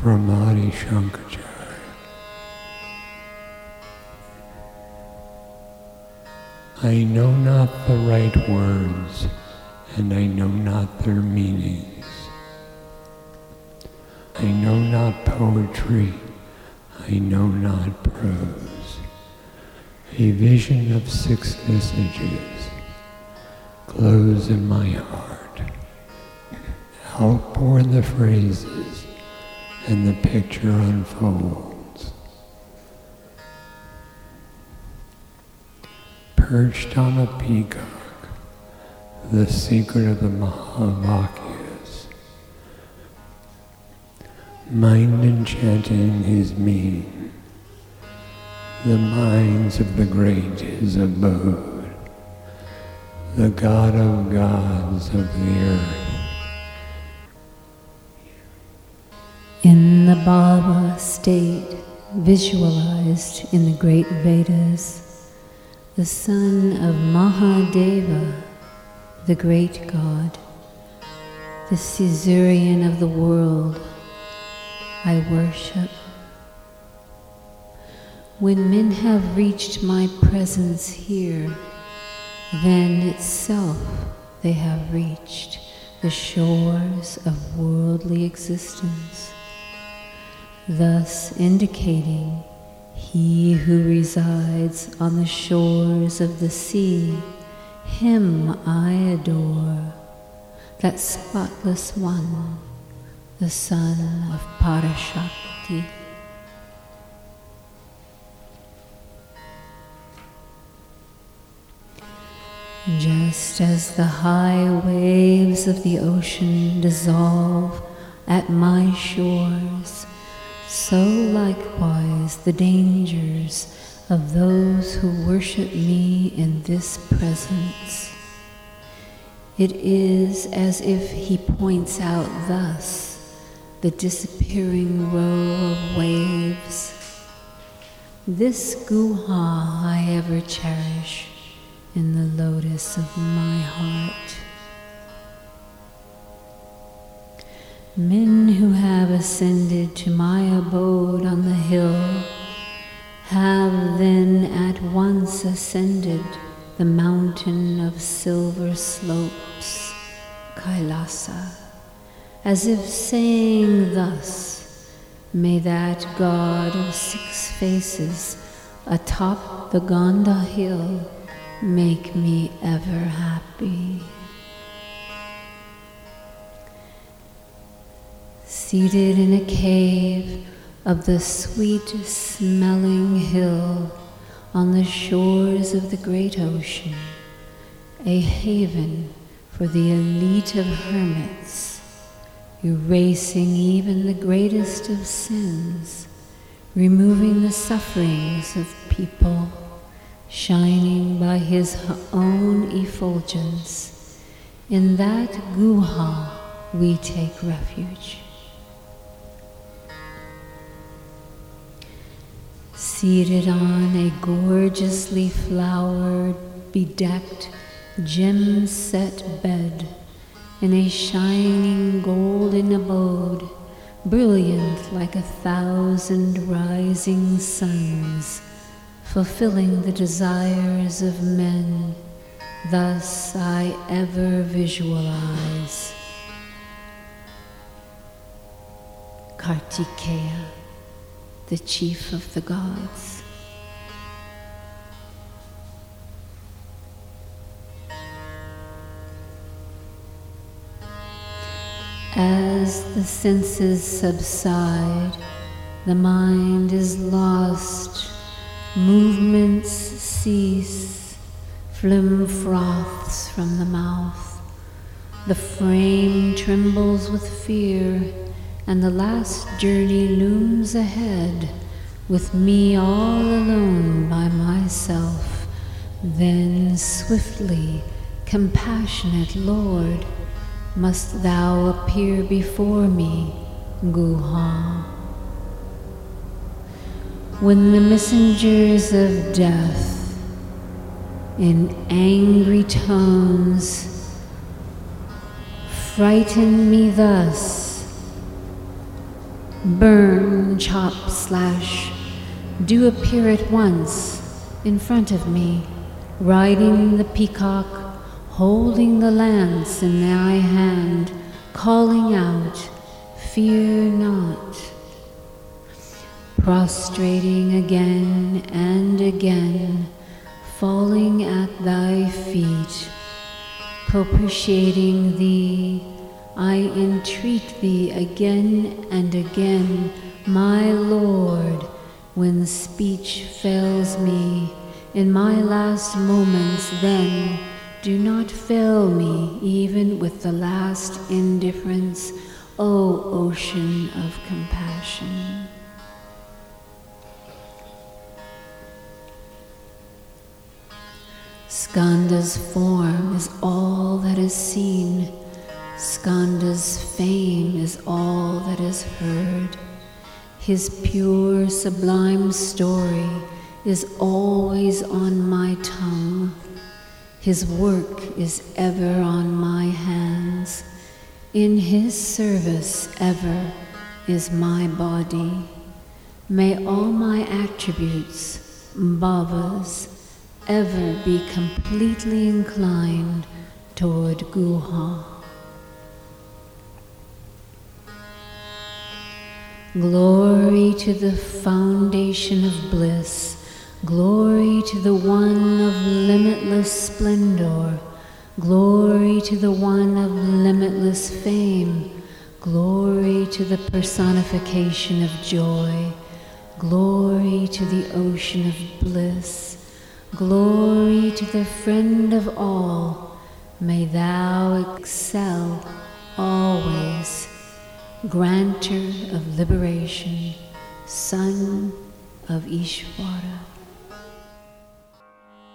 from Adi Shankaracharya. I know not the right words, and I know not their meanings. I know not poetry, I know not prose. A vision of 6 visages glows in my heart. Outpour the phrases, and the picture unfolds. Perched on a peacock, the secret of the Mahavakyas, mind enchanting his mien, the minds of the great his abode, the God of gods of the earth. In the Bhava state, visualized in the great Vedas, the son of Mahadeva, the great God, the Caesarean of the world, I worship. When men have reached my presence here, then itself they have reached the shores of worldly existence, thus indicating he who resides on the shores of the sea, him I adore, that spotless one, the son of Parashakti. Just as the high waves of the ocean dissolve at my shores, so likewise the dangers of those who worship me in this presence. It is as if he points out thus the disappearing row of waves. This guha I ever cherish in the lotus of my heart. Men who have ascended to my abode on the hill have then at once ascended the mountain of silver slopes, Kailasa, as if saying thus, may that God of 6 faces atop the Ganda hill make me ever happy. Seated in a cave of the sweet-smelling hill on the shores of the great ocean, a haven for the elite of hermits, erasing even the greatest of sins, removing the sufferings of people, shining by his own effulgence. In that guha we take refuge. Seated on a gorgeously flowered, bedecked, gem-set bed, in a shining golden abode, brilliant like 1,000 rising suns, fulfilling the desires of men, thus I ever visualize. Kartikeya, the chief of the gods. As the senses subside, the mind is lost, movements cease, phlegm froths from the mouth, the frame trembles with fear, and the last journey looms ahead, with me all alone by myself. Then swiftly, compassionate Lord, must thou appear before me, Guha. When the messengers of death, in angry tones, frighten me thus, burn, chop, slash, do appear at once in front of me, riding the peacock, holding the lance in thy hand, calling out, fear not. Prostrating again and again, falling at thy feet, propitiating thee, I entreat thee again and again, my Lord, when speech fails me, in my last moments then, do not fail me even with the last indifference, O ocean of compassion. Skanda's form is all that is seen. Skanda's fame is all that is heard. His pure, sublime story is always on my tongue. His work is ever on my hands. In his service ever is my body. May all my attributes, bhavas, ever be completely inclined toward Guha. Glory to the foundation of bliss, glory to the one of limitless splendor, glory to the one of limitless fame, glory to the personification of joy, glory to the ocean of bliss, glory to the friend of all, may thou excel always, granter of liberation, son of Ishvara.